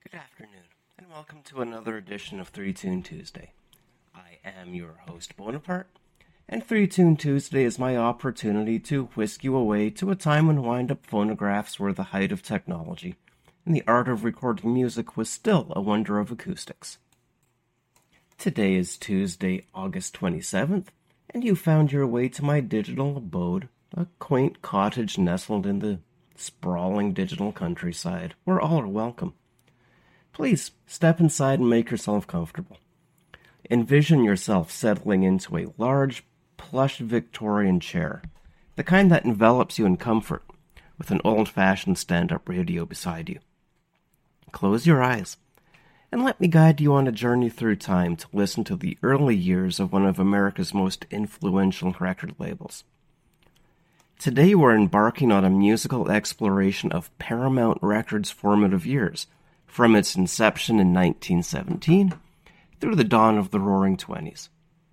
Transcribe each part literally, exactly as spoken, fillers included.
Good afternoon, and welcome to another edition of Three Tune Tuesday. I am your host, Bonaparte, and Three Tune Tuesday is my opportunity to whisk you away to a time when wind-up phonographs were the height of technology, and the art of recording music was still a wonder of acoustics. Today is Tuesday, August twenty-seventh, and you found your way to my digital abode, a quaint cottage nestled in the sprawling digital countryside, where all are welcome. Please step inside and make yourself comfortable. Envision yourself settling into a large, plush Victorian chair, the kind that envelops you in comfort, with an old-fashioned stand-up radio beside you. Close your eyes, and let me guide you on a journey through time to listen to the early years of one of America's most influential record labels. Today we're embarking on a musical exploration of Paramount Records' formative years, from its inception in nineteen seventeen through the dawn of the Roaring Twenties.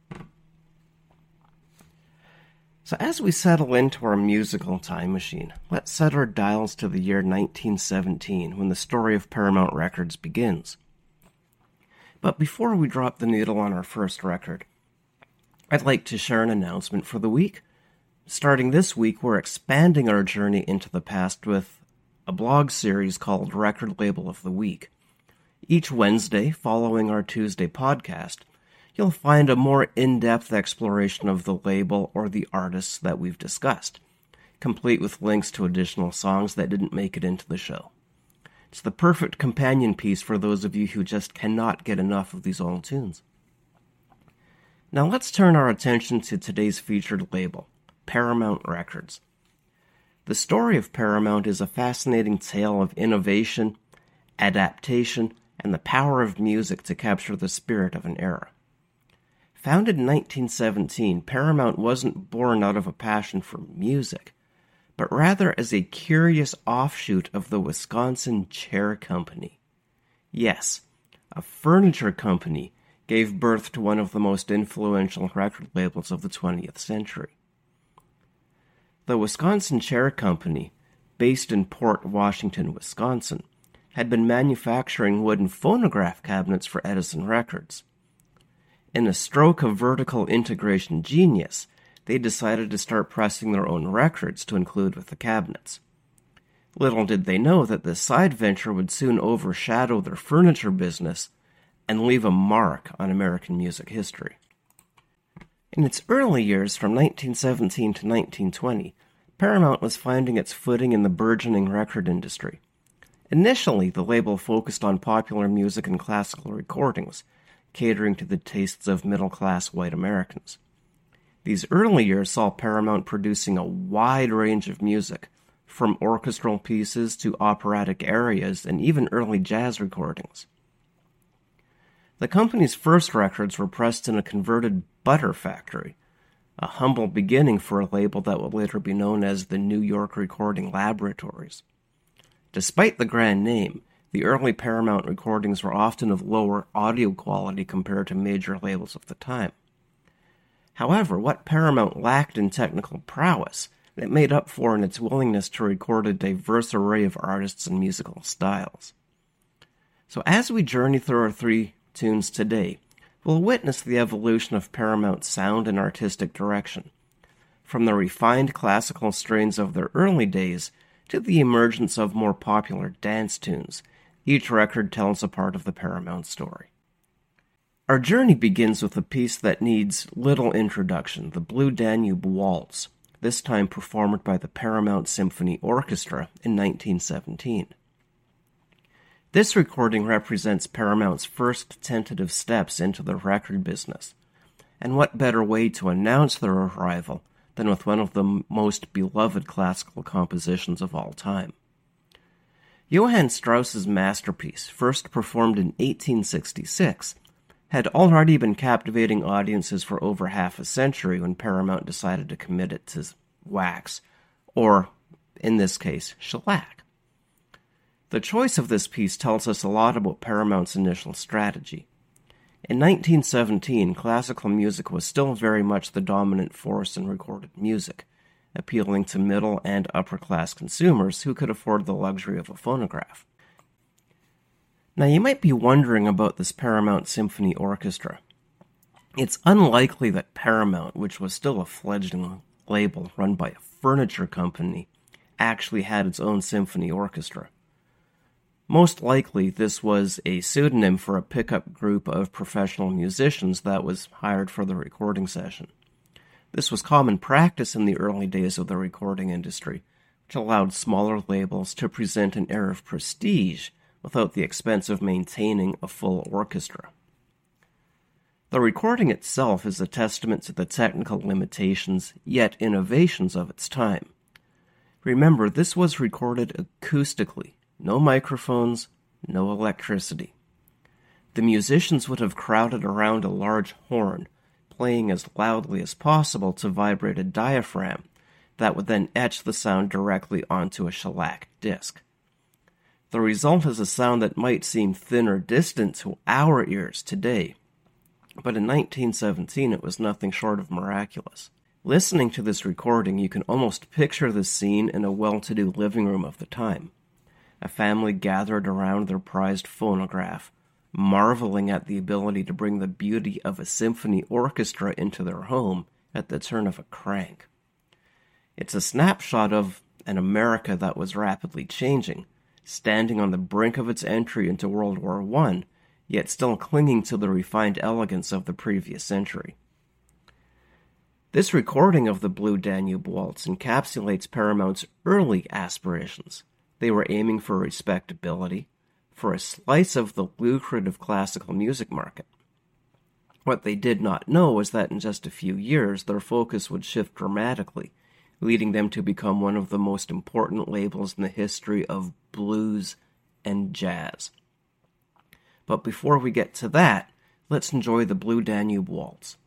So as we settle into our musical time machine, let's set our dials to the year nineteen seventeen, when the story of Paramount Records begins. But before we drop the needle on our first record, I'd like to share an announcement for the week. Starting this week, we're expanding our journey into the past with a blog series called Record Label of the Week. Each Wednesday, following our Tuesday podcast, you'll find a more in-depth exploration of the label or the artists that we've discussed, complete with links to additional songs that didn't make it into the show. It's the perfect companion piece for those of you who just cannot get enough of these old tunes. Now let's turn our attention to today's featured label, Paramount Records. The story of Paramount is a fascinating tale of innovation, adaptation, and the power of music to capture the spirit of an era. Founded in nineteen seventeen, Paramount wasn't born out of a passion for music, but rather as a curious offshoot of the Wisconsin Chair Company. Yes, a furniture company gave birth to one of the most influential record labels of the twentieth century. The Wisconsin Chair Company, based in Port Washington, Wisconsin, had been manufacturing wooden phonograph cabinets for Edison Records. In a stroke of vertical integration genius, they decided to start pressing their own records to include with the cabinets. Little did they know that this side venture would soon overshadow their furniture business and leave a mark on American music history. In its early years, from nineteen seventeen to nineteen twenty, Paramount was finding its footing in the burgeoning record industry. Initially, the label focused on popular music and classical recordings, catering to the tastes of middle-class white Americans. These early years saw Paramount producing a wide range of music, from orchestral pieces to operatic arias and even early jazz recordings. The company's first records were pressed in a converted butter factory, a humble beginning for a label that would later be known as the New York Recording Laboratories. Despite the grand name, the early Paramount recordings were often of lower audio quality compared to major labels of the time. However, what Paramount lacked in technical prowess, it made up for in its willingness to record a diverse array of artists and musical styles. So as we journey through our three tunes today, we'll witness the evolution of Paramount's sound and artistic direction, from the refined classical strains of their early days to the emergence of more popular dance tunes. Each record tells a part of the Paramount story. Our journey begins with a piece that needs little introduction, the Blue Danube Waltz, this time performed by the Paramount Symphony Orchestra in nineteen seventeen. This recording represents Paramount's first tentative steps into the record business, and what better way to announce their arrival than with one of the most beloved classical compositions of all time. Johann Strauss's masterpiece, first performed in eighteen sixty-six, had already been captivating audiences for over half a century when Paramount decided to commit it to wax, or, in this case, shellac. The choice of this piece tells us a lot about Paramount's initial strategy. In nineteen seventeen, classical music was still very much the dominant force in recorded music, appealing to middle and upper-class consumers who could afford the luxury of a phonograph. Now, you might be wondering about this Paramount Symphony Orchestra. It's unlikely that Paramount, which was still a fledgling label run by a furniture company, actually had its own symphony orchestra. Most likely, this was a pseudonym for a pickup group of professional musicians that was hired for the recording session. This was common practice in the early days of the recording industry, which allowed smaller labels to present an air of prestige without the expense of maintaining a full orchestra. The recording itself is a testament to the technical limitations, yet innovations of its time. Remember, this was recorded acoustically. No microphones, no electricity. The musicians would have crowded around a large horn, playing as loudly as possible to vibrate a diaphragm that would then etch the sound directly onto a shellac disc. The result is a sound that might seem thin or distant to our ears today, but in nineteen seventeen it was nothing short of miraculous. Listening to this recording, you can almost picture the scene in a well-to-do living room of the time. A family gathered around their prized phonograph, marveling at the ability to bring the beauty of a symphony orchestra into their home at the turn of a crank. It's a snapshot of an America that was rapidly changing, standing on the brink of its entry into World War One, yet still clinging to the refined elegance of the previous century. This recording of the Blue Danube Waltz encapsulates Paramount's early aspirations. They were aiming for respectability, for a slice of the lucrative classical music market. What they did not know was that in just a few years, their focus would shift dramatically, leading them to become one of the most important labels in the history of blues and jazz. But before we get to that, let's enjoy the Blue Danube Waltz.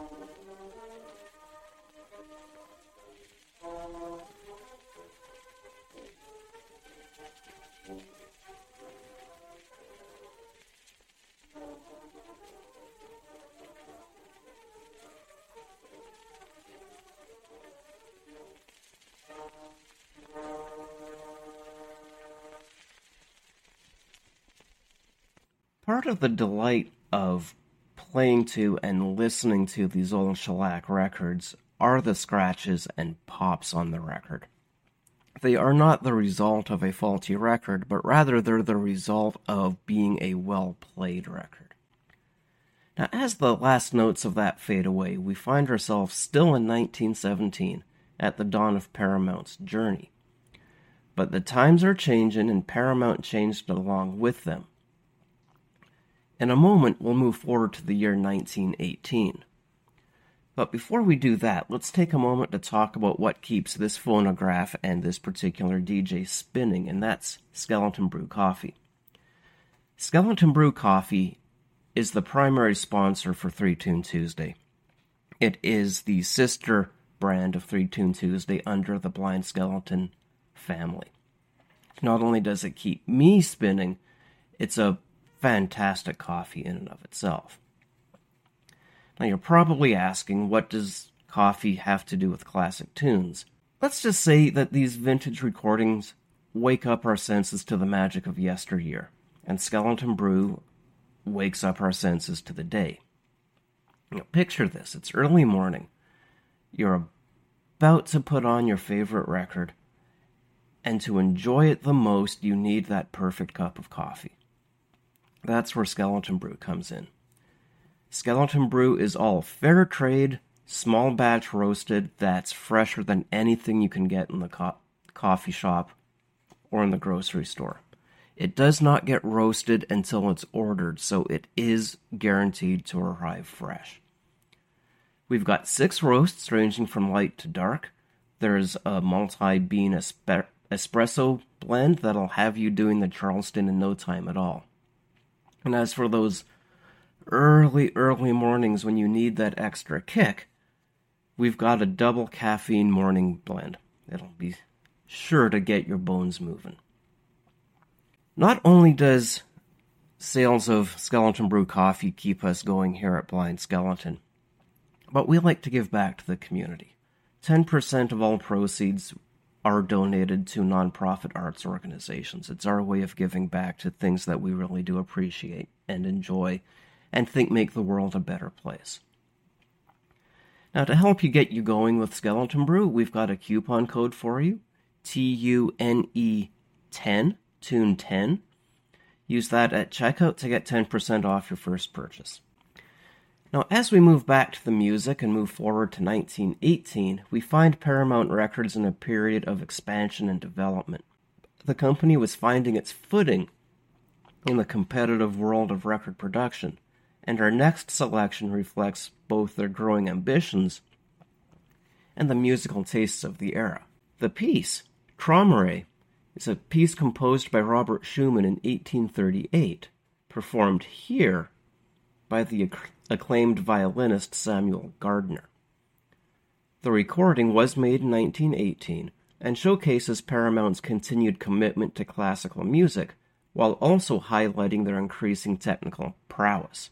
Part of the delight of playing to and listening to these old shellac records are the scratches and pops on the record. They are not the result of a faulty record, but rather they're the result of being a well-played record. Now, as the last notes of that fade away, we find ourselves still in nineteen seventeen, at the dawn of Paramount's journey. But the times are changing, and Paramount changed along with them. In a moment, we'll move forward to the year nineteen eighteen. But before we do that, let's take a moment to talk about what keeps this phonograph and this particular D J spinning, and that's Skeleton Brew Coffee. Skeleton Brew Coffee is the primary sponsor for Three Tune Tuesday. It is the sister brand of Three Tune Tuesday under the Blind Skeleton family. Not only does it keep me spinning, it's a fantastic coffee in and of itself. Now you're probably asking, what does coffee have to do with classic tunes? Let's just say that these vintage recordings wake up our senses to the magic of yesteryear, and Skeleton Brew wakes up our senses to the day. Now, picture this, it's early morning. You're about to put on your favorite record, and to enjoy it the most, you need that perfect cup of coffee. That's where Skeleton Brew comes in. Skeleton Brew is all fair trade, small batch roasted, that's fresher than anything you can get in the co- coffee shop or in the grocery store. It does not get roasted until it's ordered, so it is guaranteed to arrive fresh. We've got six roasts ranging from light to dark. There's a multi-bean espe- espresso blend that'll have you doing the Charleston in no time at all. And as for those early, early mornings when you need that extra kick, we've got a double caffeine morning blend. It'll be sure to get your bones moving. Not only does sales of Skeleton Brew coffee keep us going here at Blind Skeleton, but we like to give back to the community. ten percent of all proceeds are donated to nonprofit arts organizations. It's our way of giving back to things that we really do appreciate and enjoy and think make the world a better place. Now, to help you get you going with Skeleton Brew, we've got a coupon code for you, T U N E ten, Tune ten. Use that at checkout to get ten percent off your first purchase. Now, as we move back to the music and move forward to nineteen eighteen, we find Paramount Records in a period of expansion and development. The company was finding its footing in the competitive world of record production, and our next selection reflects both their growing ambitions and the musical tastes of the era. The piece, Traumerei, is a piece composed by Robert Schumann in eighteen thirty-eight, performed here by the acc- acclaimed violinist Samuel Gardner. The recording was made in nineteen eighteen and showcases Paramount's continued commitment to classical music while also highlighting their increasing technical prowess.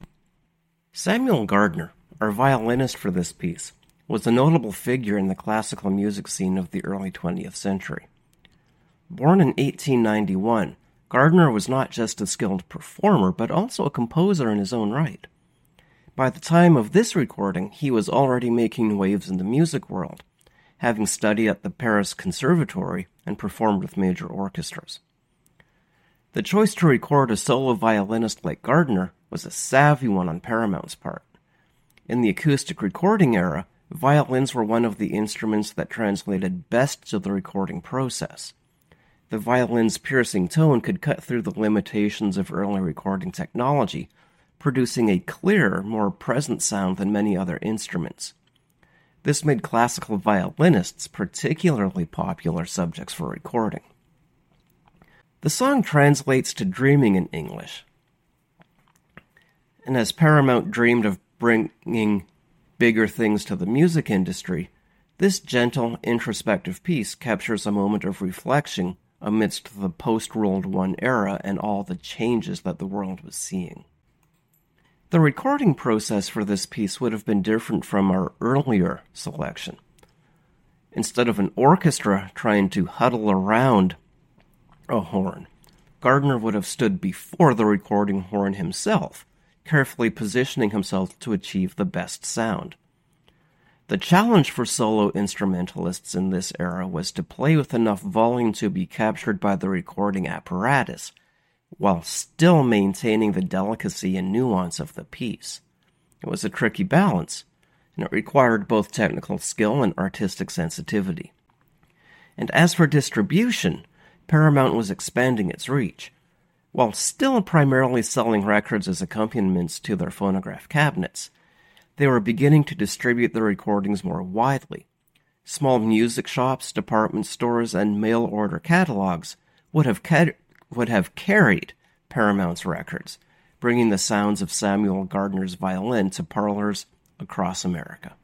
Samuel Gardner, our violinist for this piece, was a notable figure in the classical music scene of the early twentieth century. Born in eighteen ninety-one, Gardner was not just a skilled performer, but also a composer in his own right. By the time of this recording, he was already making waves in the music world, having studied at the Paris Conservatory and performed with major orchestras. The choice to record a solo violinist like Gardner was a savvy one on Paramount's part. In the acoustic recording era, violins were one of the instruments that translated best to the recording process. The violin's piercing tone could cut through the limitations of early recording technology, producing a clearer, more present sound than many other instruments. This made classical violinists particularly popular subjects for recording. The song translates to dreaming in English, and as Paramount dreamed of bringing bigger things to the music industry, this gentle, introspective piece captures a moment of reflection amidst the post-World War era and all the changes that the world was seeing. The recording process for this piece would have been different from our earlier selection. Instead of an orchestra trying to huddle around a horn, Gardner would have stood before the recording horn himself, carefully positioning himself to achieve the best sound. The challenge for solo instrumentalists in this era was to play with enough volume to be captured by the recording apparatus, while still maintaining the delicacy and nuance of the piece. It was a tricky balance, and it required both technical skill and artistic sensitivity. And as for distribution, Paramount was expanding its reach. While still primarily selling records as accompaniments to their phonograph cabinets, they were beginning to distribute the recordings more widely. Small music shops, department stores, and mail-order catalogs would have, ca- would have carried Paramount's records, bringing the sounds of Samuel Gardner's violin to parlors across America.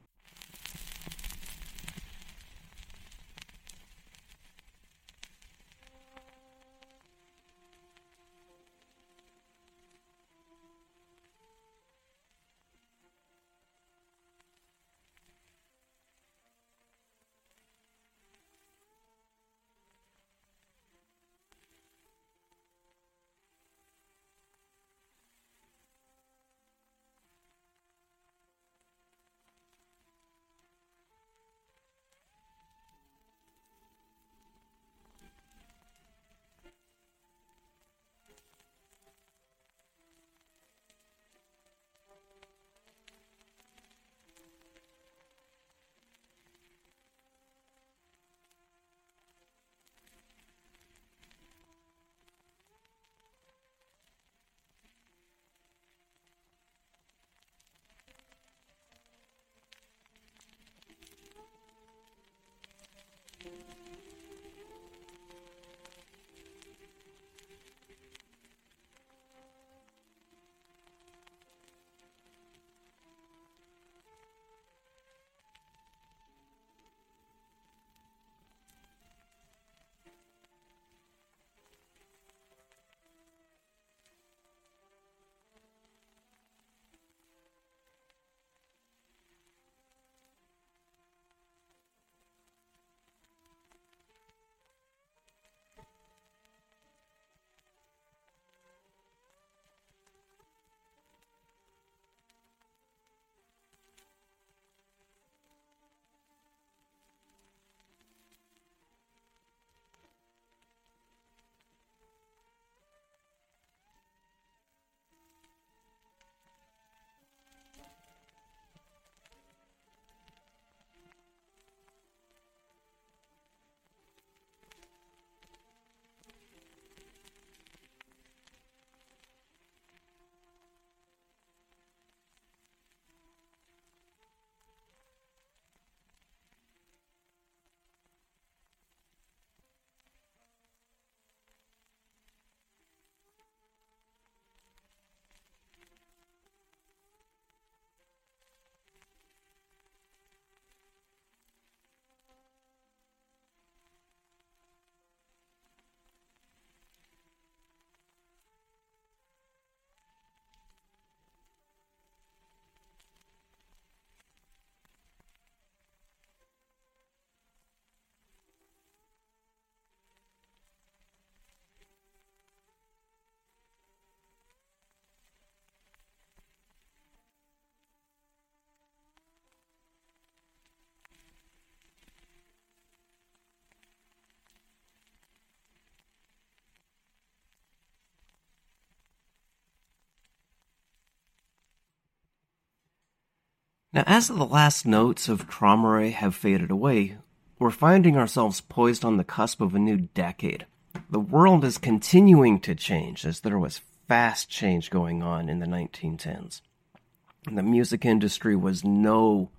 Now, as the last notes of Traumerei have faded away, we're finding ourselves poised on the cusp of a new decade. The world is continuing to change, as there was fast change going on in the nineteen tens. And the music industry was no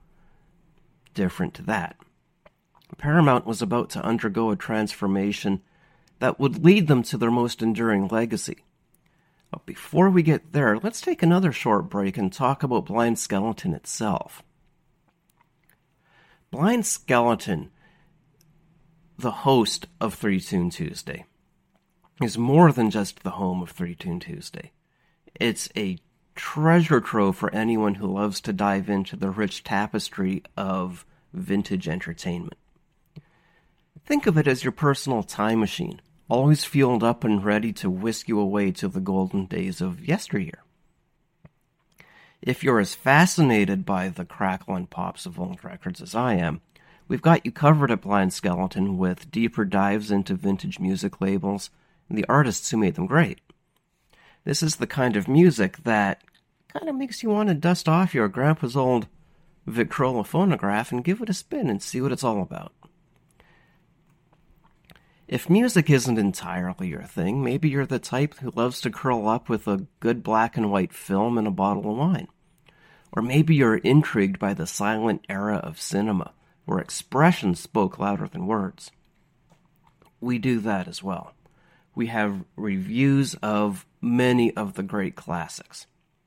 different to that. Paramount was about to undergo a transformation that would lead them to their most enduring legacy. But before we get there, let's take another short break and talk about Blind Skeleton itself. Blind Skeleton, the host of Three Tune Tuesday, is more than just the home of Three Tune Tuesday. It's a treasure trove for anyone who loves to dive into the rich tapestry of vintage entertainment. Think of it as your personal time machine, always fueled up and ready to whisk you away to the golden days of yesteryear. If you're as fascinated by the crackle and pops of old records as I am, we've got you covered at Blind Skeleton with deeper dives into vintage music labels and the artists who made them great. This is the kind of music that kind of makes you want to dust off your grandpa's old Victrola phonograph and give it a spin and see what it's all about. If music isn't entirely your thing, maybe you're the type who loves to curl up with a good black and white film and a bottle of wine. Or maybe you're intrigued by the silent era of cinema, where expression spoke louder than words. We do that as well. We have reviews of many of the great classics.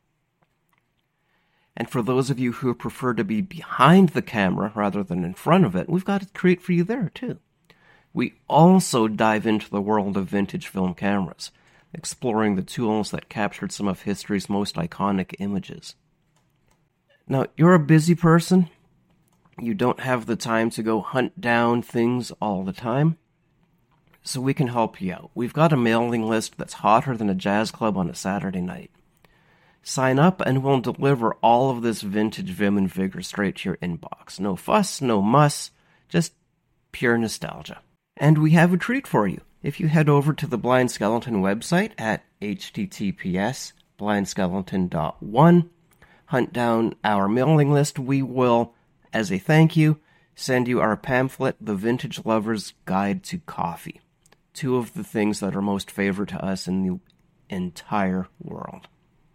And for those of you who prefer to be behind the camera rather than in front of it, we've got a treat for you there too. We also dive into the world of vintage film cameras, exploring the tools that captured some of history's most iconic images. Now, you're a busy person. You don't have the time to go hunt down things all the time. So we can help you out. We've got a mailing list that's hotter than a jazz club on a Saturday night. Sign up and we'll deliver all of this vintage vim and vigor straight to your inbox. No fuss, no muss, just pure nostalgia. And we have a treat for you. If you head over to the Blind Skeleton website at h t t p s blind skeleton dot one, hunt down our mailing list, we will, as a thank you, send you our pamphlet, The Vintage Lover's Guide to Coffee. Two of the things that are most favored to us in the entire world.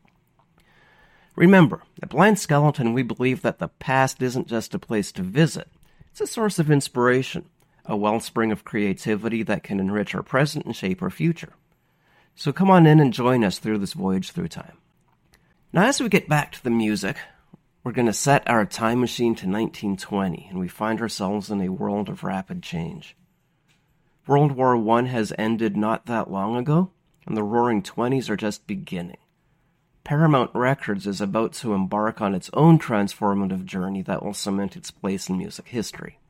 Remember, at Blind Skeleton, we believe that the past isn't just a place to visit. It's a source of inspiration, a wellspring of creativity that can enrich our present and shape our future. So come on in and join us through this voyage through time. Now, as we get back to the music, we're going to set our time machine to nineteen twenty, and we find ourselves in a world of rapid change. World War One has ended not that long ago, and the Roaring Twenties are just beginning. Paramount Records is about to embark on its own transformative journey that will cement its place in music history.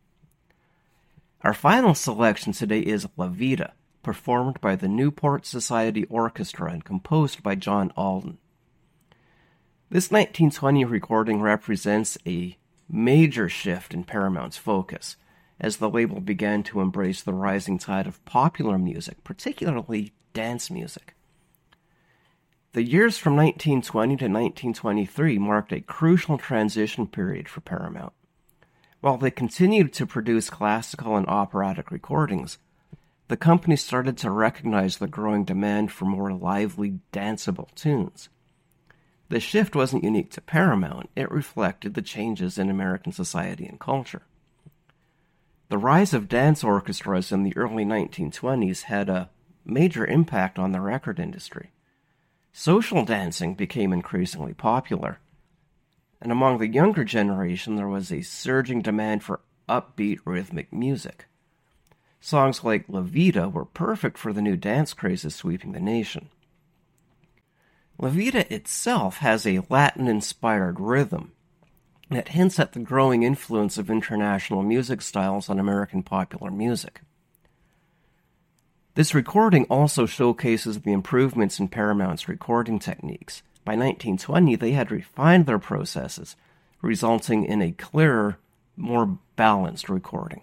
Our final selection today is La Vida, performed by the Newport Society Orchestra and composed by John Alden. This nineteen twenty recording represents a major shift in Paramount's focus, as the label began to embrace the rising tide of popular music, particularly dance music. The years from nineteen twenty to nineteen twenty-three marked a crucial transition period for Paramount. While they continued to produce classical and operatic recordings, the company started to recognize the growing demand for more lively, danceable tunes. The shift wasn't unique to Paramount, it reflected the changes in American society and culture. The rise of dance orchestras in the early nineteen twenties had a major impact on the record industry. Social dancing became increasingly popular, and among the younger generation there was a surging demand for upbeat rhythmic music. Songs like La Vida were perfect for the new dance crazes sweeping the nation. La Vida itself has a Latin-inspired rhythm that hints at the growing influence of international music styles on American popular music. This recording also showcases the improvements in Paramount's recording techniques. By nineteen twenty, they had refined their processes, resulting in a clearer, more balanced recording.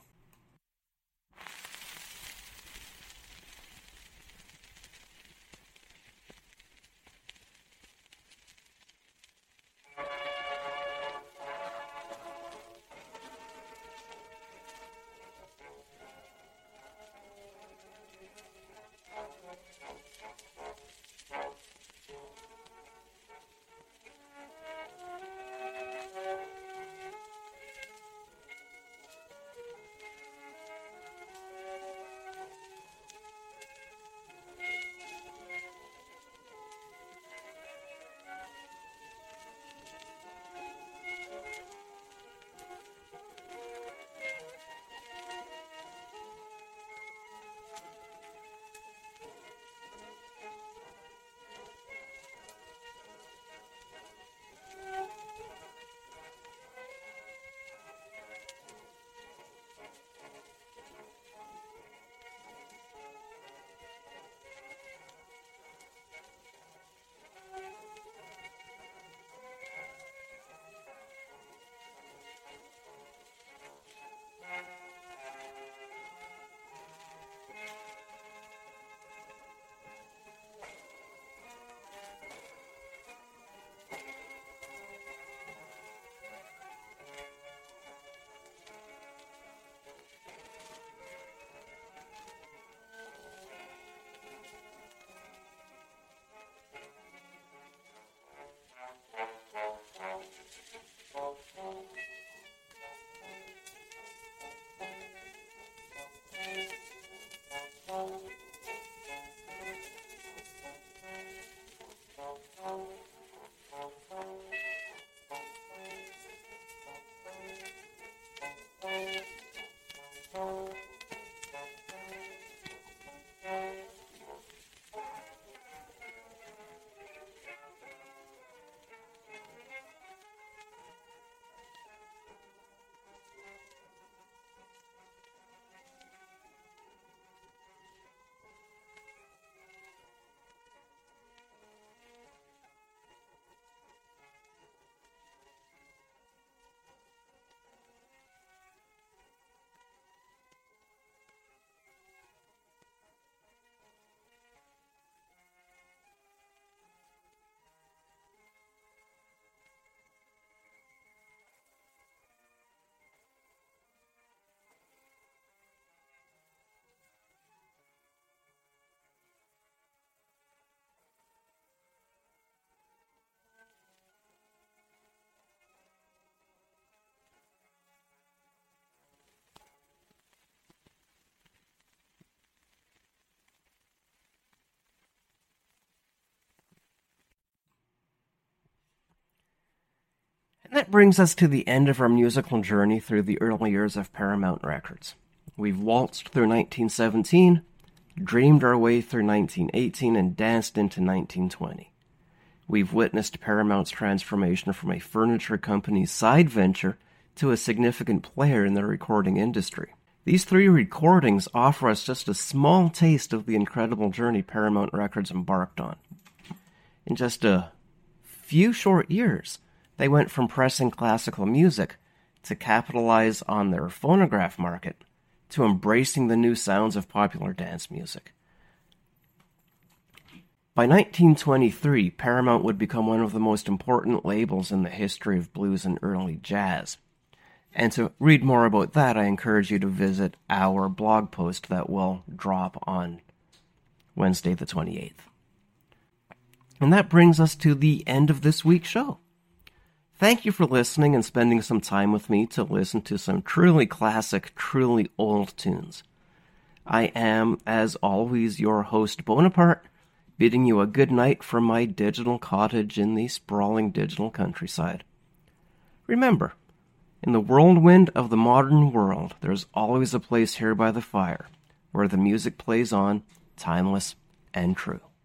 And that brings us to the end of our musical journey through the early years of Paramount Records. We've waltzed through nineteen seventeen, dreamed our way through nineteen eighteen, and danced into nineteen twenty. We've witnessed Paramount's transformation from a furniture company's side venture to a significant player in the recording industry. These three recordings offer us just a small taste of the incredible journey Paramount Records embarked on. In just a few short years, they went from pressing classical music to capitalize on their phonograph market to embracing the new sounds of popular dance music. By nineteen twenty-three, Paramount would become one of the most important labels in the history of blues and early jazz. And to read more about that, I encourage you to visit our blog post that will drop on Wednesday the twenty-eighth. And that brings us to the end of this week's show. Thank you for listening and spending some time with me to listen to some truly classic, truly old tunes. I am, as always, your host, Bonaparte, bidding you a good night from my digital cottage in the sprawling digital countryside. Remember, in the whirlwind of the modern world, there's always a place here by the fire, where the music plays on, timeless and true.